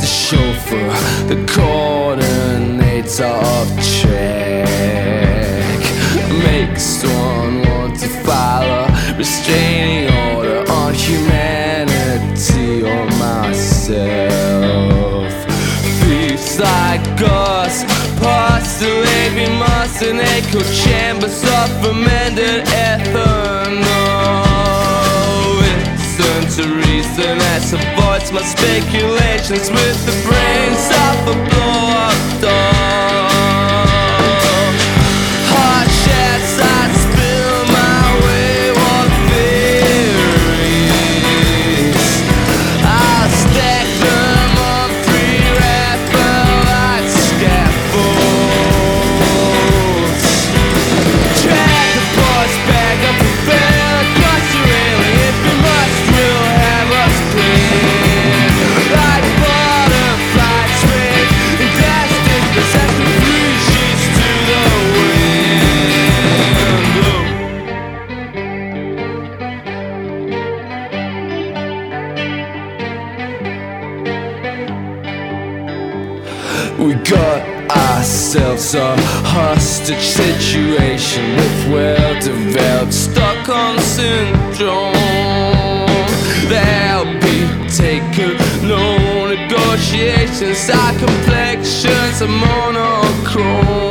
the chauffeur, the coordinator of track. Makes one want to file a restraining order on humanity or myself. Thieves like us postulate we must in echo chambers of fermented ethanol. Listen to reason as avoids my speculations with the brains of a blow-up doll. Hot shots I spill my wayward theories. I'll stack them on 3 Raphaelite scaffolds. Drag the boys back up and fail across the railing. If we must, we'll have us clean. Like butterfly swing and plastic possession, 3 sheets to the wind. We got ourselves a hostage situation with well-developed Stockholm syndrome. There'll be taken no negotiations. Our complexions are monochrome.